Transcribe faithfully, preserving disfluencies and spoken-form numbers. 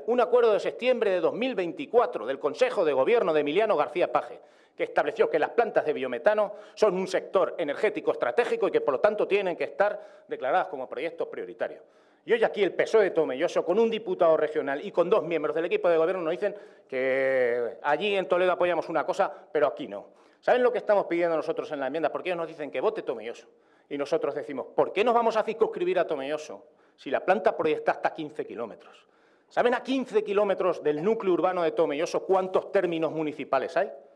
un acuerdo de septiembre de dos mil veinticuatro del Consejo de Gobierno de Emiliano García Paje, que estableció que las plantas de biometano son un sector energético estratégico y que, por lo tanto, tienen que estar declaradas como proyectos prioritarios. Y hoy aquí el P S O E de Tomelloso, con un diputado regional y con dos miembros del equipo de gobierno, nos dicen que allí en Toledo apoyamos una cosa, pero aquí no. ¿Saben lo que estamos pidiendo nosotros en la enmienda? Porque ellos nos dicen que vote Tomelloso. Y nosotros decimos, ¿por qué nos vamos a circunscribir a Tomelloso si la planta proyecta hasta quince kilómetros? ¿Saben a quince kilómetros del núcleo urbano de Tomelloso cuántos términos municipales hay?